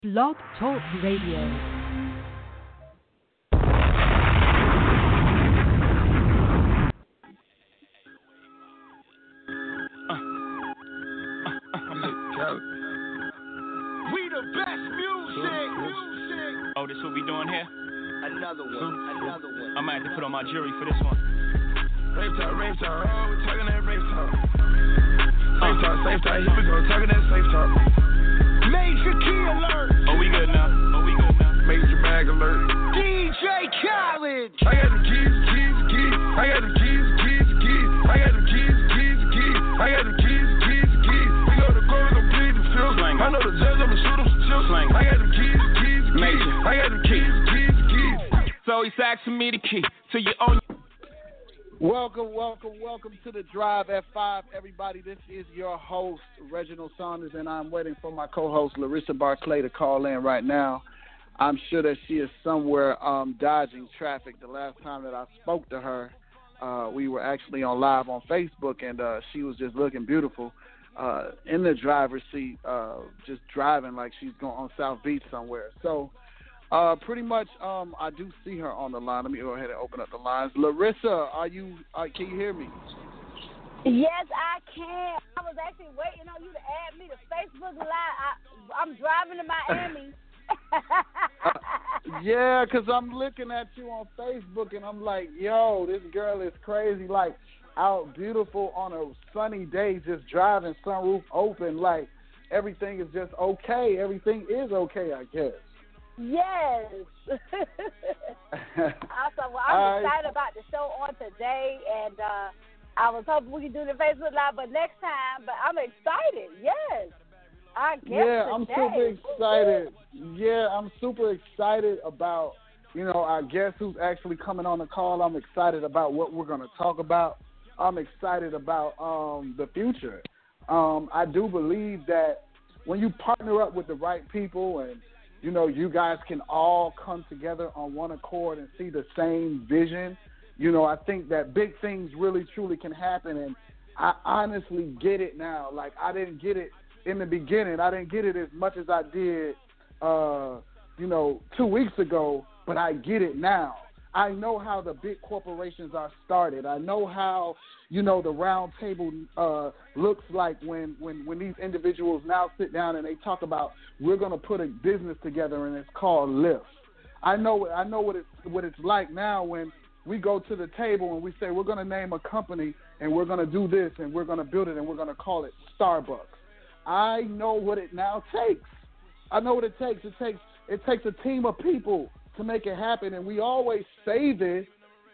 Blog Talk Radio. We the best music. Oh, this what we doing here? Another one. I might have to put on my jury for this one. Rave talk, oh, we talking that rave talk. Safe talk, here we go, talking that safe talk. Major key alert. Oh, we good now. Major bag alert. DJ Khaled. I got the keys. I got the keys. I got the keys. I got the keys. We go to court, we gon' plead the field. I know the judge, I'ma shoot him some chips. I got the keys. Major. I got the keys. So he's asking me the key to your own. Welcome to the Drive at 5, everybody. This is your host, Reginald Saunders, and I'm waiting for my co-host, Larissa Barclay, to call in right now. I'm sure that she is somewhere dodging traffic. The last time that I spoke to her, we were actually on live on Facebook, and she was just looking beautiful in the driver's seat, just driving like she's going on South Beach somewhere. So pretty much, I do see her on the line. Let me go ahead and open up the lines. Larissa, can you hear me? Yes, I can. I was actually waiting on you to add me to Facebook Live. I'm driving to Miami. Yeah, because I'm looking at you on Facebook, and I'm like, yo, this girl is crazy. Like, out beautiful on a sunny day, just driving, sunroof open. Like, everything is just okay. Everything is okay, I guess. Yes. Awesome. Well, I'm excited about the show on today, and I was hoping we could do the Facebook Live, but next time. But I'm excited. Yes. I guess I'm super excited. Yeah, I'm super excited about, our guest who's actually coming on the call. I'm excited about what we're going to talk about. I'm excited about the future. I do believe that when you partner up with the right people and, you guys can all come together on one accord and see the same vision, I think that big things really, truly can happen. And I honestly get it now. Like, I didn't get it in the beginning. I didn't get it as much as I did, 2 weeks ago, but I get it now. I know how the big corporations are started. I know how, the round table looks like when these individuals now sit down and they talk about, we're going to put a business together and it's called Lyft. I know what it's like now when we go to the table and we say we're going to name a company and we're going to do this and we're going to build it and we're going to call it Starbucks. I know what it now takes. I know what it takes. It takes a team of people to make it happen, and we always say this,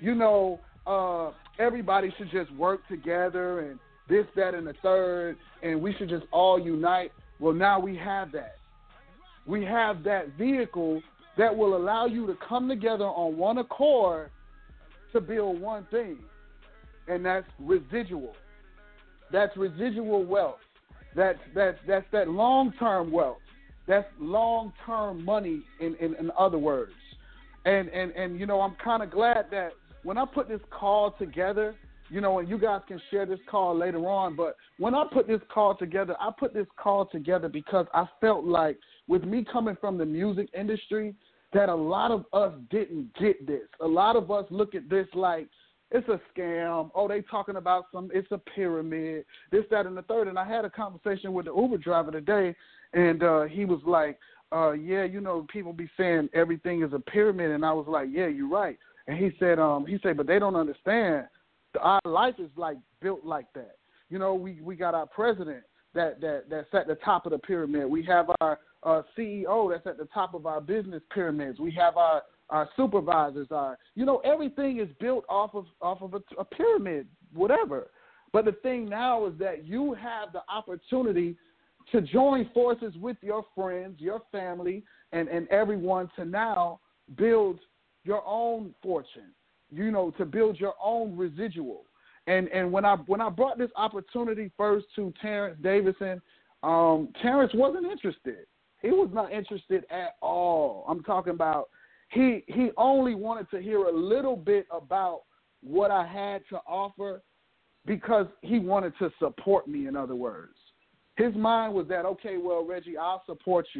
everybody should just work together and this, that, and the third, and we should just all unite. Well, now we have that. We have that vehicle that will allow you to come together on one accord to build one thing, and that's residual. That's residual wealth. That's that long-term wealth. That's long-term money, in other words. And I'm kind of glad that when I put this call together, and you guys can share this call later on, but when I put this call together, because I felt like with me coming from the music industry, that a lot of us didn't get this. A lot of us look at this like, it's a scam. Oh, they talking about it's a pyramid, this, that, and the third. And I had a conversation with the Uber driver today, and he was like, people be saying everything is a pyramid. And I was like, yeah, you're right. And he said, but they don't understand. Our life is like built like that. We got our president that's at the top of the pyramid. We have our CEO that's at the top of our business pyramids. We have our supervisors are, everything is built off of a pyramid, whatever. But the thing now is that you have the opportunity to join forces with your friends, your family, and everyone to now build your own fortune, to build your own residual. And when I brought this opportunity first to Terrence Davison, Terrence wasn't interested. He was not interested at all. I'm talking about he only wanted to hear a little bit about what I had to offer because he wanted to support me, in other words. His mind was that, okay, well, Reggie, I'll support you,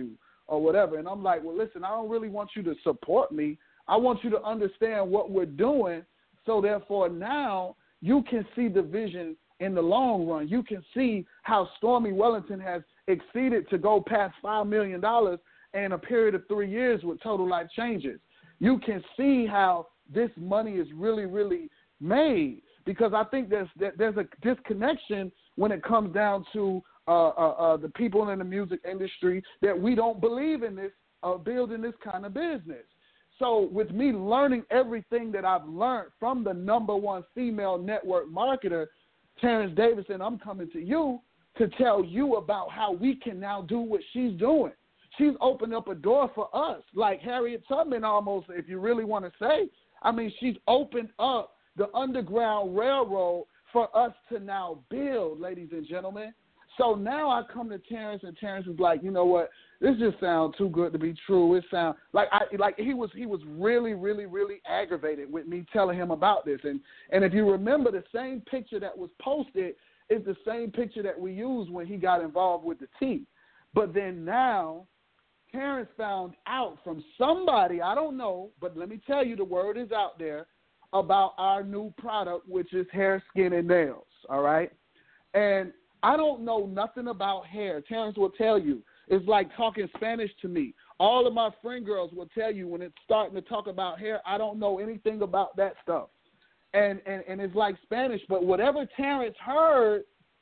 or whatever. And I'm like, well, listen, I don't really want you to support me. I want you to understand what we're doing, so therefore now you can see the vision in the long run. You can see how Stormy Wellington has exceeded to go past $5 million in a period of 3 years with Total Life Changes. You can see how this money is really, really made, because I think there's a disconnection when it comes down to the people in the music industry, that we don't believe in this, building this kind of business. So with me learning everything that I've learned from the #1 female network marketer, Terrence Davidson, I'm coming to you to tell you about how we can now do what she's doing. She's opened up a door for us, like Harriet Tubman almost, if you really want to say. I mean, she's opened up the Underground Railroad for us to now build, ladies and gentlemen. So now I come to Terrence, and Terrence is like, you know what? This just sounds too good to be true. It sounds like he was really, really, really aggravated with me telling him about this. And if you remember, the same picture that was posted is the same picture that we used when he got involved with the T. But then now Terrence found out from somebody, I don't know, but let me tell you, the word is out there about our new product, which is hair, skin, and nails, all right? And I don't know nothing about hair. Terrence will tell you. It's like talking Spanish to me. All of my friend girls will tell you when it's starting to talk about hair, I don't know anything about that stuff. And it's like Spanish. But whatever Terrence heard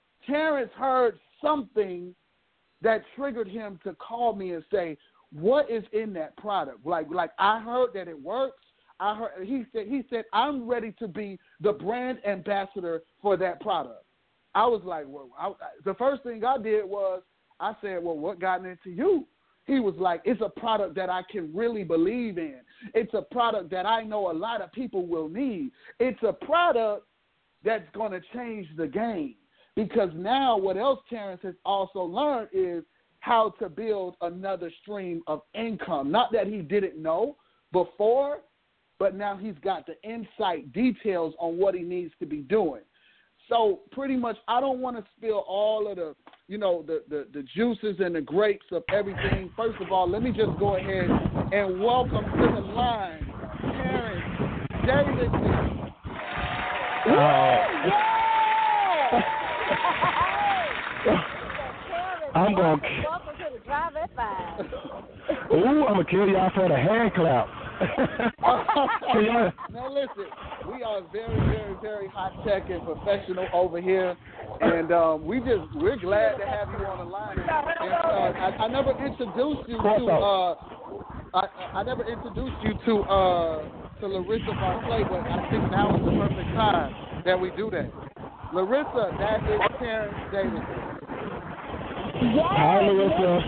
something that triggered him to call me and say, what is in that product? Like I heard that it works. He said, I'm ready to be the brand ambassador for that product. I was like, well, the first thing I did was I said, well, what got into you? He was like, it's a product that I can really believe in. It's a product that I know a lot of people will need. It's a product that's going to change the game, because now what else Terrence has also learned is how to build another stream of income. Not that he didn't know before, but now he's got the insight details on what he needs to be doing. So pretty much, I don't want to spill all of the, the juices and the grapes of everything. First of all, let me just go ahead and welcome to the line, Terrence Davidson. I'm going to... Welcome to the Drive at 5. Ooh, I'm going to kill y'all for the hand clap. Now listen, we are very, very, very high tech and professional over here, and we're glad to have you on the line. And I never introduced you to I never introduced you to Larissa Barclay, but I think now is the perfect time that we do that. Larissa, that is Terrence Davidson. Yes, Hi, Larissa.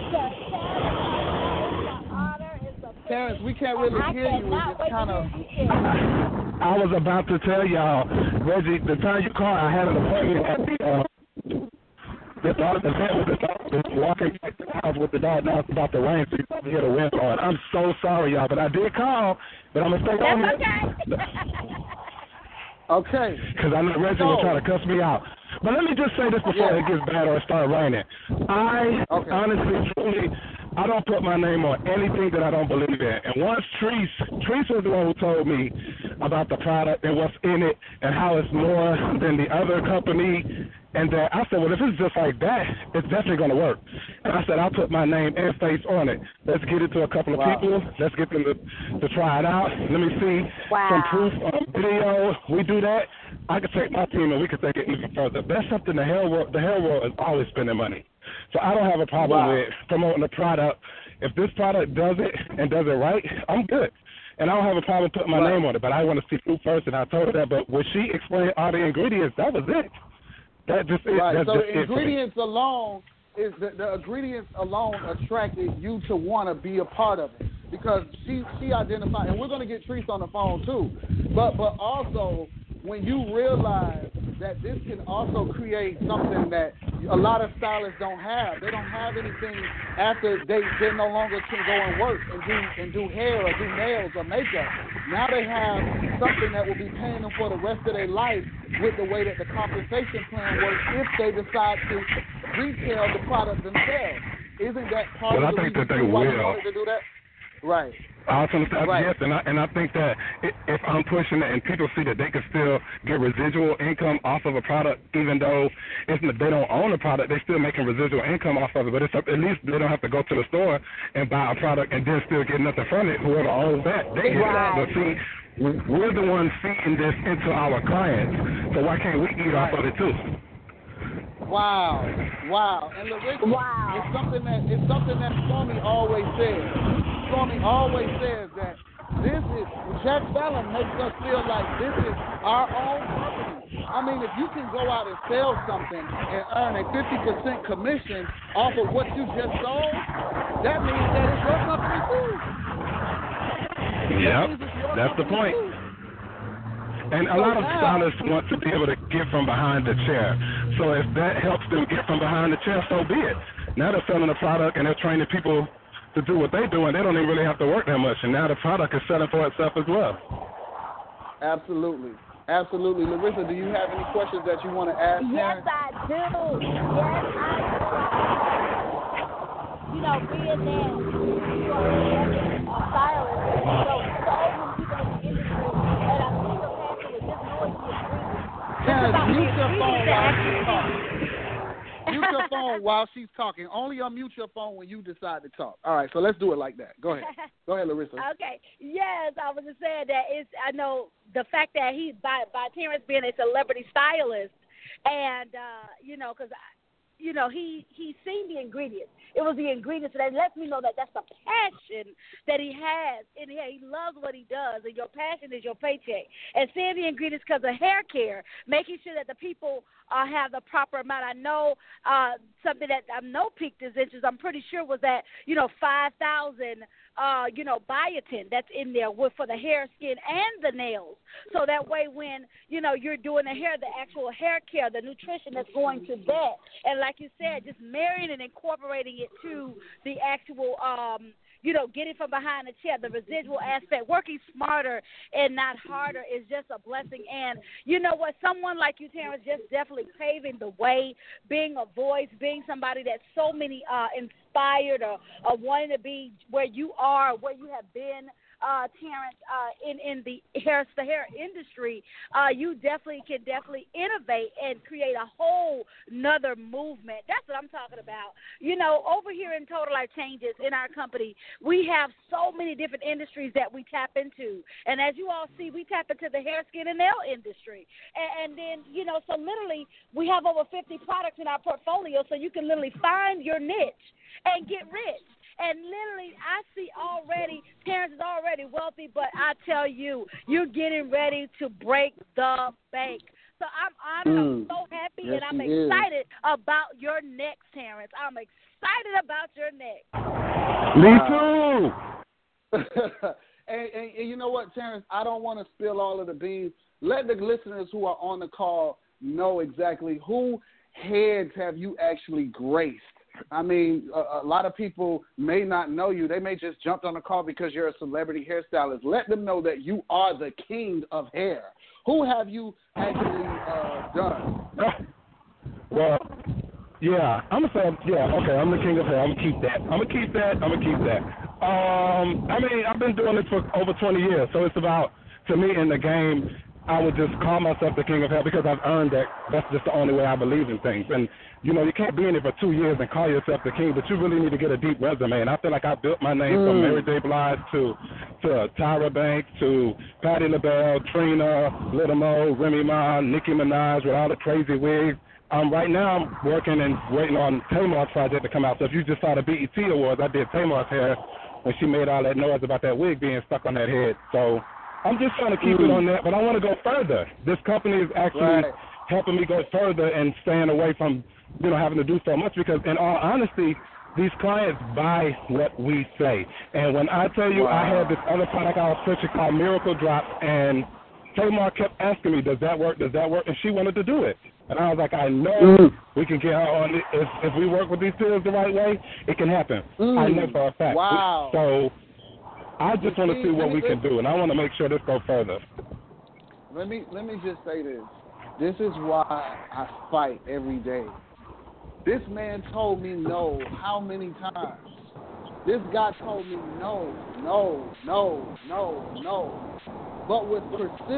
Terrence, we can't really hear you. It's kind of... I was about to tell y'all, Reggie, the time you called, I had an appointment at the dog was walking back to the house with the dog. Now it's about to rain, so you probably hear the wind blowing. I'm so sorry, y'all, but I did call, but I'm going to stay on here. Okay. Because I know Reggie was trying to cuss me out. But let me just say this before it gets bad or it starts raining. Honestly, truly, I don't put my name on anything that I don't believe in. And once Treese was the one who told me about the product and what's in it and how it's more than the other company, and that I said, well, if it's just like that, it's definitely going to work. And I said, I'll put my name and face on it. Let's get it to a couple of people. Let's get them to try it out. Let me see some proof on video. We do that. I could take my team and we could take it even further. That's something the hair world is always spending money. So I don't have a problem with promoting the product. If this product does it and does it right, I'm good. And I don't have a problem putting my name on it, but I want to see proof first, and I told her that. But when she explained all the ingredients, that was it. That just is. Right. That's so just the ingredients alone is the ingredients alone attracted you to want to be a part of it, because she identified, and we're going to get Treese on the phone too. But also, when you realize that this can also create something that a lot of stylists don't have. They don't have anything after they no longer can go and work and do hair or do nails or makeup. Now they have something that will be paying them for the rest of their life with the way that the compensation plan works if they decide to retail the product themselves. isn't that part well, of the I think that they reason why you will. wanted to do that? Right. I was going to say Right. yes, and I think that if I'm pushing it and people see that they can still get residual income off of a product, even though if they don't own the product, they're still making residual income off of it. But it's at least they don't have to go to the store and buy a product and then still get nothing from it. Whoever owns that, they get that. But see, we're the ones feeding this into our clients, so why can't we eat off of it too? Wow. And Larissa, it's something that Stormy always says. Stormy always says that this is Jack Fallon makes us feel like this is our own company. I mean, if you can go out and sell something and earn a 50% commission off of what you just sold, that means that it's your company too. Yep, that's the point. And a lot of stylists want to be able to get from behind the chair. So if that helps them get from behind the chair, so be it. Now they're selling a product and they're training people to do what they do, and they don't even really have to work that much. And now the product is selling for itself as well. Absolutely. Larissa, do you have any questions that you want to ask? Yes, I do. You know, being that you are a stylist, so many people in the industry, and I think the passion is just knowing the ingredients. Mute your phone while she's talking. Mute your phone while she's talking. Only unmute your phone when you decide to talk. All right, so let's do it like that. Go ahead, Larissa. Okay. Yes, I was just saying that I know the fact that he, by Terrence being a celebrity stylist, and, because, he's seen the ingredients. It was the ingredients that lets me know that that's the passion that he has. And he loves what he does, and your passion is your paycheck. And seeing the ingredients because of hair care, making sure that the people have the proper amount. I know something that I know piqued his interest, I'm pretty sure, was that, 5,000 biotin that's in there for the hair, skin, and the nails. So that way when, you're doing the hair, the actual hair care, the nutrition that's going to that. And like you said, just marrying and incorporating it to the actual, getting from behind the chair, the residual aspect, working smarter and not harder is just a blessing. And you know what? Someone like you, Terrence, just definitely paving the way, being a voice, being somebody that so many inspired or wanting to be where you are, where you have been, Terrence, in the hair industry, you can definitely innovate and create a whole nother movement. That's what I'm talking about. Over here in Total Life Changes in our company, we have so many different industries that we tap into. And as you all see, we tap into the hair, skin, and nail industry. And then, so literally we have over 50 products in our portfolio, so you can literally find your niche and get rich. And literally, I see already, Terrence is already wealthy, but I tell you, you're getting ready to break the bank. So I'm so happy, yes, and I'm excited about your next, Terrence. I'm excited about your next. Me too. and you know what, Terrence? I don't want to spill all of the beans. Let the listeners who are on the call know exactly who heads have you actually graced. I mean, a lot of people may not know you. They may just jump on the call because you're a celebrity hairstylist. Let them know that you are the king of hair. Who have you actually done? Well, yeah, I'm going to say, okay, I'm the king of hair. I'm going to keep that. I mean, I've been doing this for over 20 years, so it's about, to me, in the game, I would just call myself the king of hair because I've earned that. That's just the only way I believe in things. And, you can't be in it for 2 years and call yourself the king, but you really need to get a deep resume. And I feel like I built my name from Mary J. Blige to Tyra Banks to Patti LaBelle, Trina, Little Mo, Remy Ma, Nicki Minaj with all the crazy wigs. Right now I'm working and waiting on Tamar's project to come out. So if you just saw the BET Awards, I did Tamar's hair when she made all that noise about that wig being stuck on that head. So I'm just trying to keep it on that, but I want to go further. This company is actually helping me go further and staying away from, having to do so much because, in all honesty, these clients buy what we say. And when I tell you I had this other product I was pushing called Miracle Drop, and Tamar kept asking me, does that work? And she wanted to do it. And I was like, I know we can get her on it. If we work with these pills the right way, it can happen. I know for a fact. Wow. So I just want to see what we can do, and I want to make sure this goes further. Let me just say this. This is why I fight every day. This man told me no how many times? This guy told me no. But with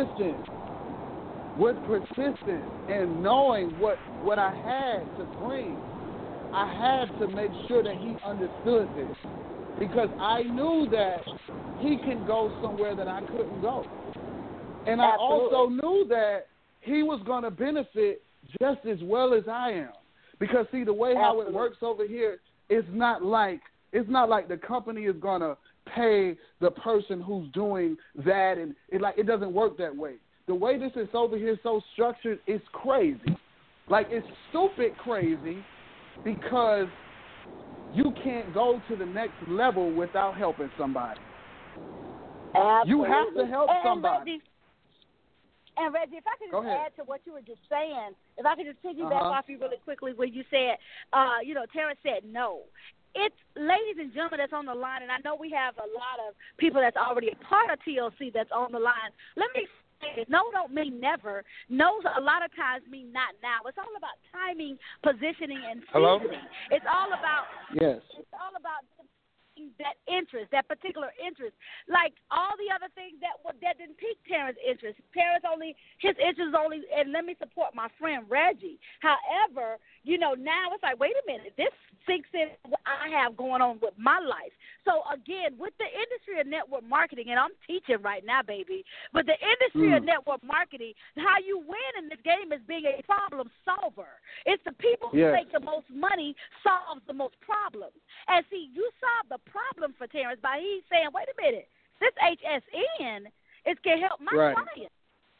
persistence and knowing what I had to bring, I had to make sure that he understood this. Because I knew that he can go somewhere that I couldn't go. And I also knew that he was going to benefit just as well as I am. Because, see, the way how it works over here, it's not like the company is going to pay the person who's doing that. And it doesn't work that way. The way this is over here so structured, it's crazy. Like, it's stupid crazy because you can't go to the next level without helping somebody. Absolutely. You have to help somebody. And Reggie, if I could just add to what you were just saying, if I could just piggyback off you really quickly when you said, Terrence said no. It's ladies and gentlemen that's on the line, and I know we have a lot of people that's already a part of TLC that's on the line. Let me say this. No don't mean never. No a lot of times mean not now. It's all about timing, positioning, and seasoning. It's all about It's all about that interest, that particular interest. Like all the other things that didn't pique Terrence's interest. His interest is only, and let me support my friend Reggie. However, now it's like, wait a minute, this sinks in what I have going on with my life. So again, with the industry of network marketing, and I'm teaching right now, baby, but the industry of network marketing, how you win in this game is being a problem solver. It's the people who make the most money solves the most problems. And see, you solve the problem for Terrence by he's saying, wait a minute, this HSN can help my client.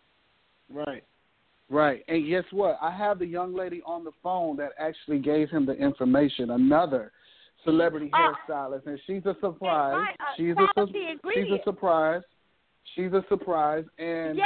Right. And guess what? I have the young lady on the phone that actually gave him the information, another celebrity hairstylist, and she's a surprise. She's a surprise. She's a surprise. And,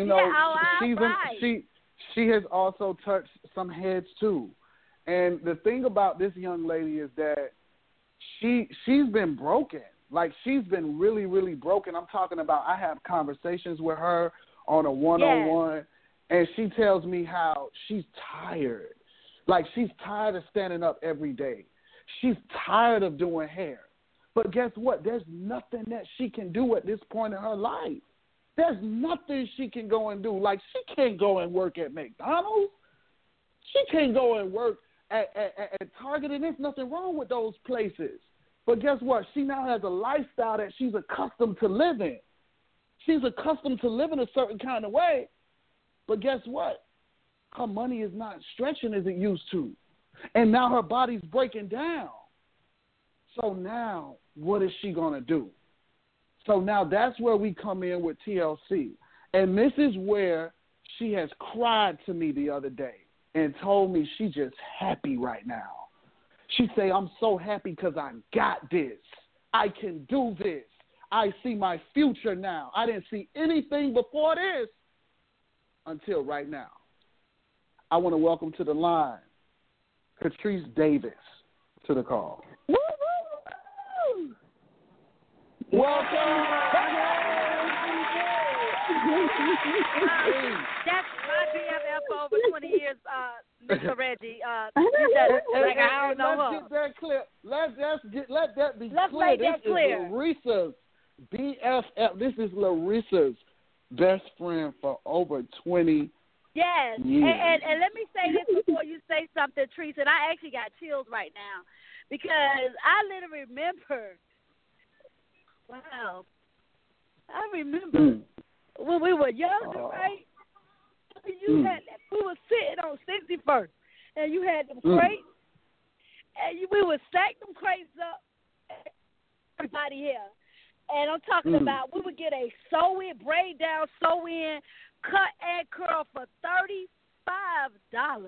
she has also touched some heads, too. And the thing about this young lady is that she's been broken. Like, she's been really, really broken. I'm talking about I have conversations with her on a one-on-one, and she tells me how she's tired. Like, she's tired of standing up every day. She's tired of doing hair. But guess what? There's nothing that she can do at this point in her life. There's nothing she can go and do. Like, she can't go and work at McDonald's. She can't go and work at Target, and there's nothing wrong with those places. But guess what? She now has a lifestyle that she's accustomed to living. She's accustomed to living a certain kind of way. But guess what? Her money is not stretching as it used to. And now her body's breaking down. So now, what is she going to do? So now that's where we come in with TLC. And this is where she has cried to me the other day and told me she's just happy right now. She say, I'm so happy because I got this. I can do this. I see my future now. I didn't see anything before this until right now. I want to welcome to the line Catrice Davis to the call. Woo, woo, woo. Welcome. That's my BFF for over 20 years, Mr. Reggie. I don't know her. Let's get that clear. Let that be Let's clear. Make that clear. Larissa's BFF. This is Larissa's best friend for over 20 Yes. years. And let me say this before you say something, Teresa. And I actually got chills right now because I literally remember. Wow. I remember when we were younger, right? We were sitting on 61st, and you had them crates, and we would stack them crates up, everybody here. And I'm talking about we would get a sew-in, braid down, sew-in, cut and curl for $35.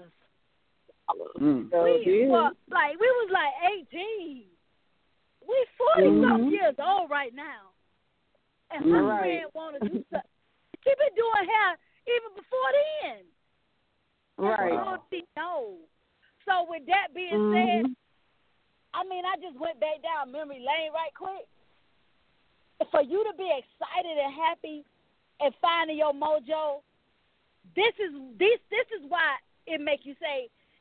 We was like 18. We 40-something years old right now. And my friend wanted to do something. She been doing hair even before then. Right. No. So with that being said, I mean, I just went back down memory lane right quick. For you to be excited and happy and finding your mojo, this is why it makes you say,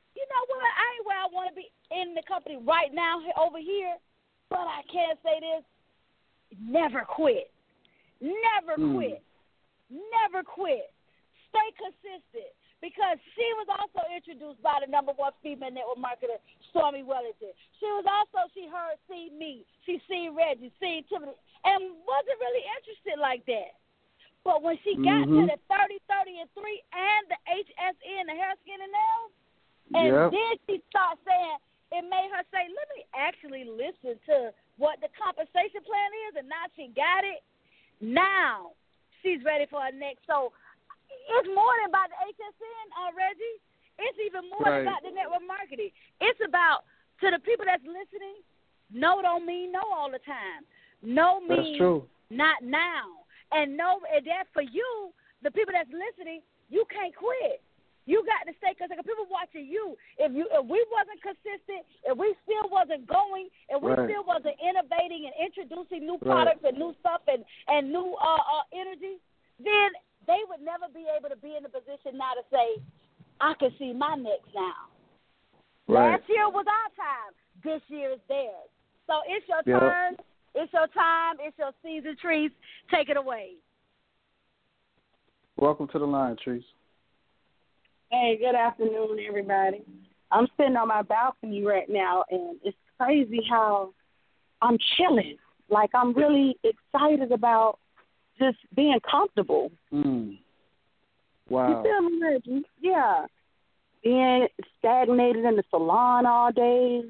you know what? I ain't where I want to be in the company right now over here, but I can say this: never quit, never quit, never quit. Stay consistent. Because she was also introduced by the #1 female network marketer, Stormy Wellington. She heard, seen me, she seen Reggie, seen Tiffany, and wasn't really interested like that. But when she got to the 30, 30, and 3 and the HSN, the hair, skin, and nails, and then she started saying, it made her say, let me actually listen to what the compensation plan is, and now she got it. Now she's ready for her next. So it's more than about the HSN, Reggie. It's even more than about the network marketing. It's about, to the people that's listening, no don't mean no all the time. No means not now. And no, and that for you, the people that's listening, you can't quit. You got to stay consistent. People watching you. If we wasn't consistent, if we still wasn't going, if we still wasn't innovating and introducing new products and new stuff and new energy, then they would never be able to be in a position now to say, I can see my next now. Last year was our time. This year is theirs. So it's your turn. It's your time. It's your season, Trees. Take it away. Welcome to the line, Trees. Hey, good afternoon, everybody. I'm sitting on my balcony right now, and it's crazy how I'm chilling. Like, I'm really excited about just being comfortable. Wow. You feel me, Reggie? Yeah. Being stagnated in the salon all day.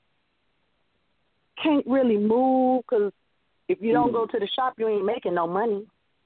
Can't really move because if you don't go to the shop, you ain't making no money.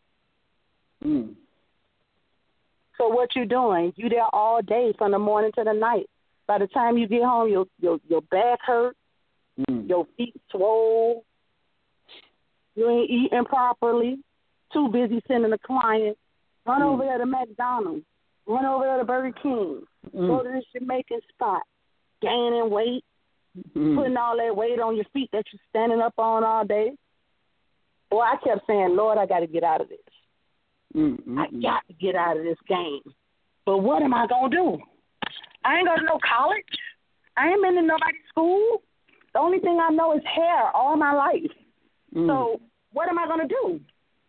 So what you doing? You there all day from the morning to the night. By the time you get home, your back hurt, your feet swole, you ain't eating properly, too busy sending a client. Run over there to McDonald's. Run over there to Burger King. Go to this Jamaican spot. Gaining weight. Putting all that weight on your feet that you're standing up on all day. Boy, I kept saying, Lord, I got to get out of this. I got to get out of this game. But what am I going to do? I ain't going to no college. I ain't been to nobody's school. The only thing I know is hair all my life. So what am I going to do?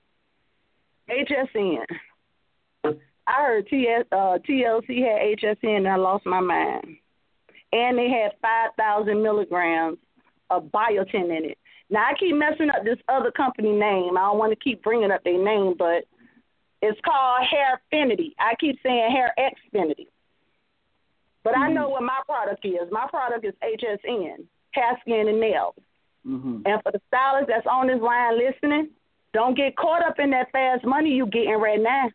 HSN. I heard TLC had HSN and I lost my mind. And they had 5,000 milligrams of biotin in it. Now, I keep messing up this other company name. I don't want to keep bringing up their name, but it's called Hairfinity. I keep saying Hair Xfinity. But I know what my product is. My product is HSN, hair, skin, and nails. And for the stylists that's on this line listening, don't get caught up in that fast money you getting right now.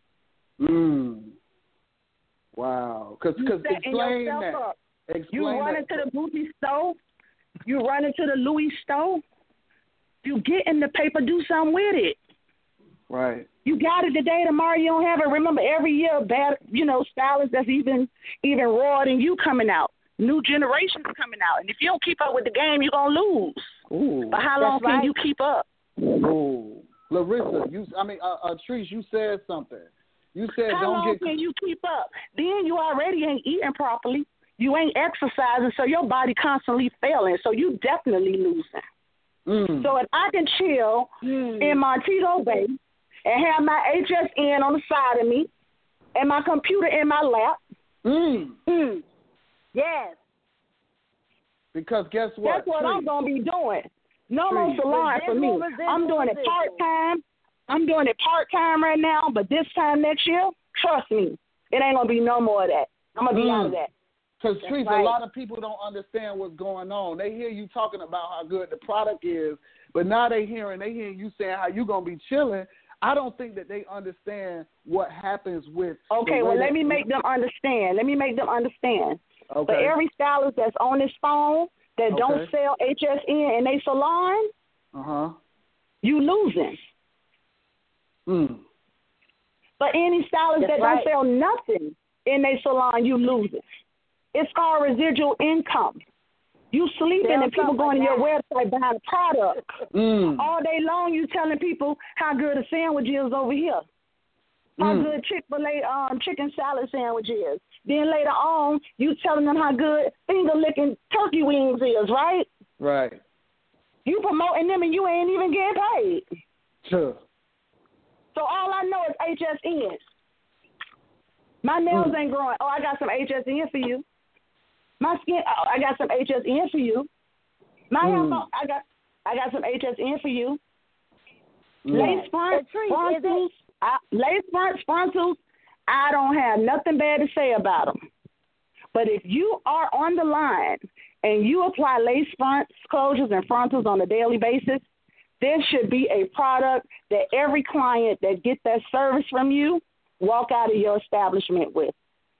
Wow. Because explain that. You run into the Gucci store. You run into the Louis store. You get in the paper, do something with it. Right. You got it today, tomorrow you don't have it. Remember, every year, stylists that's even rawer than you coming out. New generations coming out. And if you don't keep up with the game, you're going to lose. Ooh, but how long can you keep up? Ooh. Larissa, Trees, you said something. You said how long can you keep up? Then you already ain't eating properly. You ain't exercising, so your body constantly failing. So you definitely losing. So if I can chill in Montego Bay and have my HSN on the side of me and my computer in my lap. Yes. Because guess what? That's what I'm going to be doing. No more salon for me. I'm doing it part-time. I'm doing it part-time right now, but this time next year, trust me, it ain't going to be no more of that. I'm going to be out of that. Because, Trees, a lot of people don't understand what's going on. They hear you talking about how good the product is, but now they hearing you saying how you going to be chilling. I don't think that they understand what happens with. Okay, well, let me make them understand. Okay. For every stylist that's on this phone that don't sell HSN in their salon, you losing. But any stylist that don't sell nothing in their salon, you losing. It's called residual income. You sleeping and people going to your website buying a product. All day long you telling people how good a sandwich is over here. how good Chick-fil-A chicken salad sandwich is. Then later on, you telling them how good finger-licking turkey wings is, right? Right. You promoting them and you ain't even getting paid. Sure. So all I know is HSN. My nails ain't growing. Oh, I got some HSN for you. My skin. Oh, I got some HSN for you. My hair. I got some HSN for you. Lace front, frontals. Lace front, frontals. I don't have nothing bad to say about them. But if you are on the line and you apply lace fronts, closures, and frontals on a daily basis, there should be a product that every client that gets that service from you walk out of your establishment with.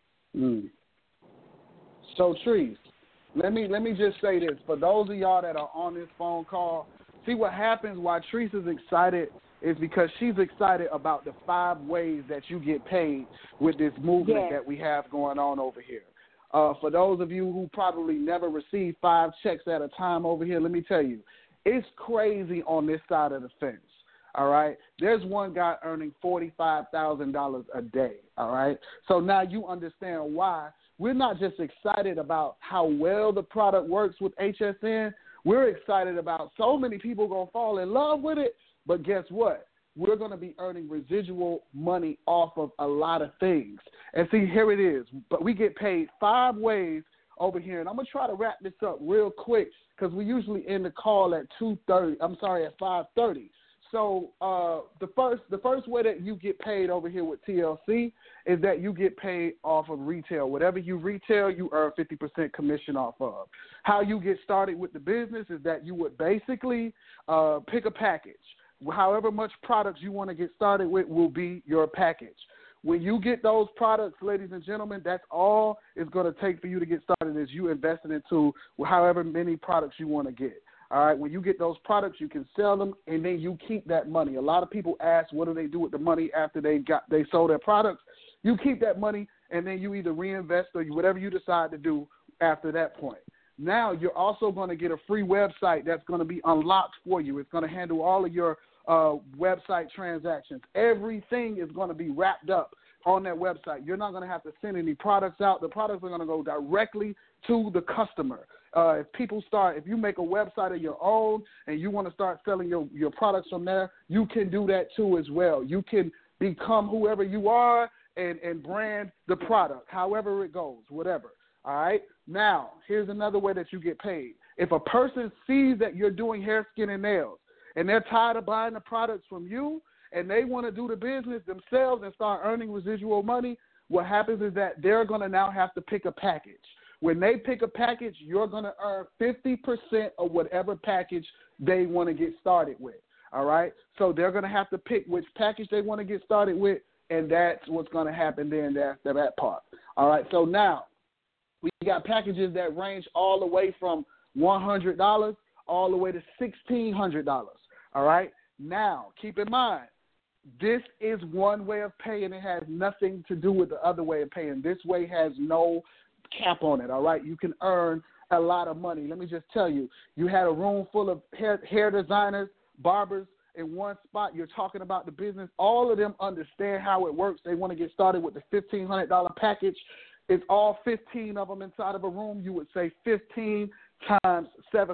So, Trees, let me just say this. For those of y'all that are on this phone call, see what happens why Trees is excited is because she's excited about the 5 ways that you get paid with this movement that we have going on over here. For those of you who probably never received 5 checks at a time over here, let me tell you, it's crazy on this side of the fence, all right? There's one guy earning $45,000 a day, all right? So now you understand why we're not just excited about how well the product works with HSN. We're excited about so many people going to fall in love with it, but guess what? We're going to be earning residual money off of a lot of things. And see, here it is. But we get paid 5 ways over here. And I'm going to try to wrap this up real quick because we usually end the call at 5:30. So the first way that you get paid over here with TLC is that you get paid off of retail. Whatever you retail, you earn 50% commission off of. How you get started with the business is that you would basically pick a package. However much products you want to get started with will be your package. When you get those products, ladies and gentlemen, that's all it's going to take for you to get started is you investing into however many products you want to get. All right, when you get those products, you can sell them, and then you keep that money. A lot of people ask, what do they do with the money after they sold their products? You keep that money, and then you either reinvest or whatever you decide to do after that point. Now you're also going to get a free website that's going to be unlocked for you. It's going to handle all of your website transactions. Everything is going to be wrapped up on that website. You're not going to have to send any products out. The products are going to go directly to the customer. If you make a website of your own and you want to start selling your products from there, you can do that too as well. You can become whoever you are and brand the product, however it goes, whatever. All right? Now, here's another way that you get paid. If a person sees that you're doing hair, skin, and nails, and they're tired of buying the products from you, and they want to do the business themselves and start earning residual money, what happens is that they're going to now have to pick a package. When they pick a package, you're going to earn 50% of whatever package they want to get started with, all right? So they're going to have to pick which package they want to get started with, and that's what's going to happen then after that part. All right, so now we got packages that range all the way from $100 all the way to $1,600. All right? Now, keep in mind, this is one way of paying. It has nothing to do with the other way of paying. This way has no cap on it, all right? You can earn a lot of money. Let me just tell you, you had a room full of hair designers, barbers in one spot. You're talking about the business. All of them understand how it works. They want to get started with the $1,500 package. It's all 15 of them inside of a room. You would say 15 times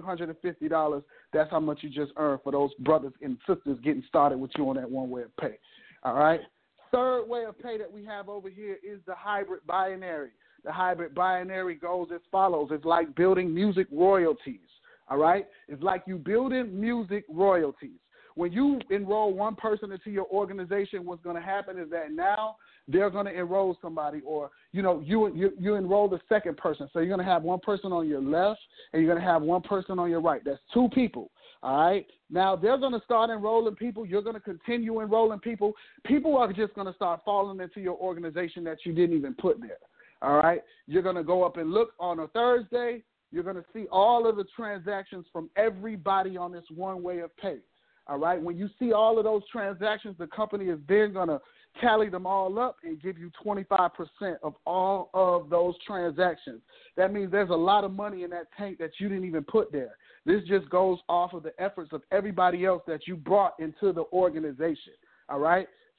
$750. That's how much you just earned for those brothers and sisters getting started with you on that one way of pay. All right? Third way of pay that we have over here is the hybrid binary. The hybrid binary goes as follows. It's like building music royalties. All right? It's like you building music royalties. When you enroll one person into your organization, what's going to happen is that now they're going to enroll somebody, or you enroll the second person. So you're going to have one person on your left and you're going to have one person on your right. That's 2 people. All right. Now they're going to start enrolling people. You're going to continue enrolling people. People are just going to start falling into your organization that you didn't even put there. All right. You're going to go up and look on a Thursday. You're going to see all of the transactions from everybody on this one way of pay. All right. When you see all of those transactions, the company is then going to tally them all up and give you 25% of all of those transactions. That means there's a lot of money in that tank that you didn't even put there. This just goes off of the efforts of everybody else that you brought into the organization. All right.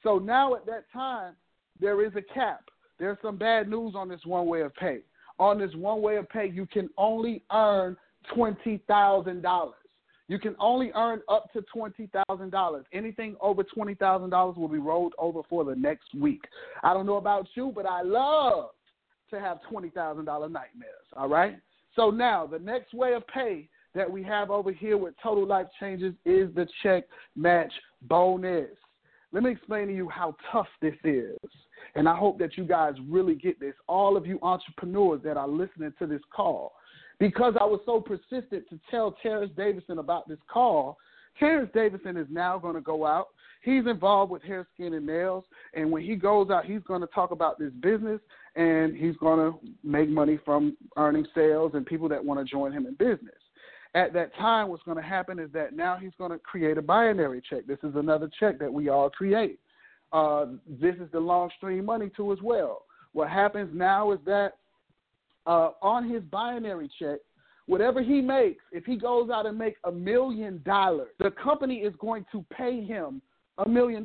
So now at that time, there is a cap. There's some bad news on this one way of pay. On this one way of pay, you can only earn $20,000. You can only earn up to $20,000. Anything over $20,000 will be rolled over for the next week. I don't know about you, but I love to have $20,000 nightmares, all right? So now the next way of pay that we have over here with Total Life Changes is the check match bonus. Let me explain to you how tough this is, and I hope that you guys really get this, all of you entrepreneurs that are listening to this call. Because I was so persistent to tell Terrence Davison about this call, Terrence Davison is now going to go out. He's involved with Hair, Skin, and Nails, and when he goes out, he's going to talk about this business, and he's going to make money from earning sales and people that want to join him in business. At that time, what's going to happen is that now he's going to create a binary check. This is another check that we all create. This is the long stream money too as well. What happens now is that on his binary check, whatever he makes, if he goes out and makes $1 million, the company is going to pay him $1 million.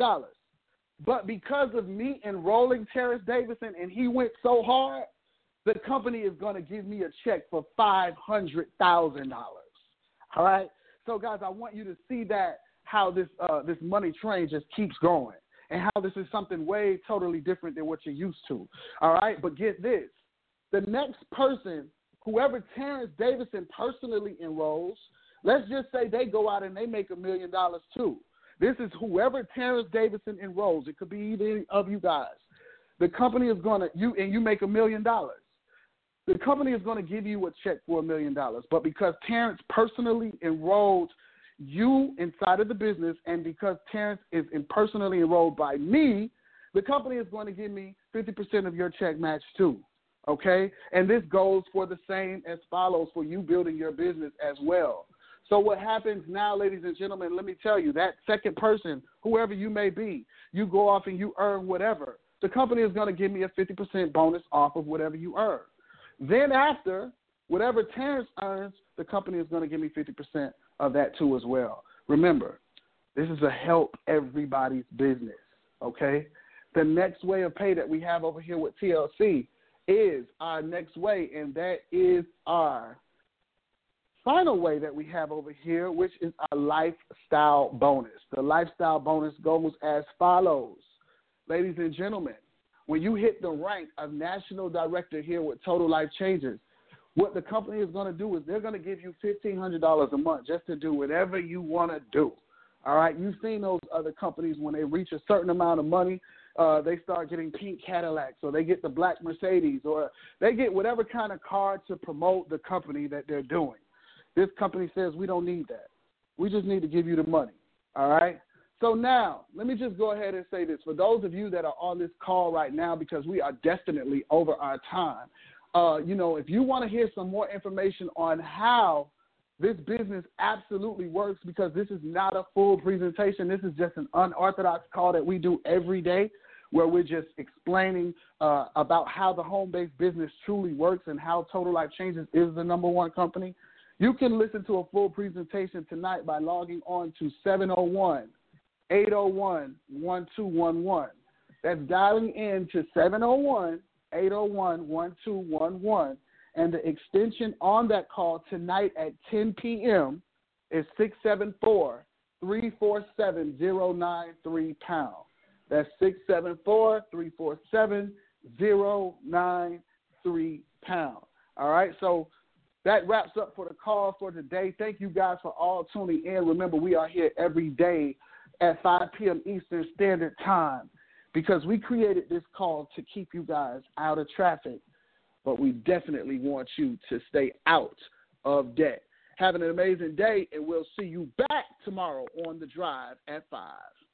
But because of me enrolling Terrence Davison and he went so hard, the company is going to give me a check for $500,000. All right? So, guys, I want you to see that how this money train just keeps going and how this is something way totally different than what you're used to. All right? But get this. The next person, whoever Terrence Davison personally enrolls, let's just say they go out and they make $1 million too. This is whoever Terrence Davison enrolls. It could be either of you guys. The company is going to, you make $1 million. The company is going to give you a check for $1 million. But because Terrence personally enrolled you inside of the business and because Terrence is personally enrolled by me, the company is going to give me 50% of your check match too. Okay? And this goes for the same as follows for you building your business as well. So what happens now, ladies and gentlemen, let me tell you, that second person, whoever you may be, you go off and you earn whatever. The company is going to give me a 50% bonus off of whatever you earn. Then after, whatever Terrence earns, the company is going to give me 50% of that too as well. Remember, this is a help everybody's business, okay? The next way of pay that we have over here with TLC is our next way, and that is our final way that we have over here, which is our lifestyle bonus. The lifestyle bonus goes as follows. Ladies and gentlemen, when you hit the rank of national director here with Total Life Changes, what the company is going to do is they're going to give you $1,500 a month just to do whatever you want to do. All right? You've seen those other companies when they reach a certain amount of money, they start getting pink Cadillacs, or they get the black Mercedes, or they get whatever kind of car to promote the company that they're doing. This company says we don't need that. We just need to give you the money. All right? So now, let me just go ahead and say this. For those of you that are on this call right now, because we are definitely over our time, if you want to hear some more information on how this business absolutely works, because this is not a full presentation. This is just an unorthodox call that we do every day where we're just explaining about how the home-based business truly works and how Total Life Changes is the #1 company. You can listen to a full presentation tonight by logging on to 701-801-1211. That's dialing in to 701-801-1211. And the extension on that call tonight at 10 p.m. is 674-347-093#. That's 674-347-093#. All right, so that wraps up for the call for today. Thank you guys for all tuning in. Remember, we are here every day at 5 p.m. Eastern Standard Time because we created this call to keep you guys out of traffic, but we definitely want you to stay out of debt. Have an amazing day, and we'll see you back tomorrow on The Drive at 5.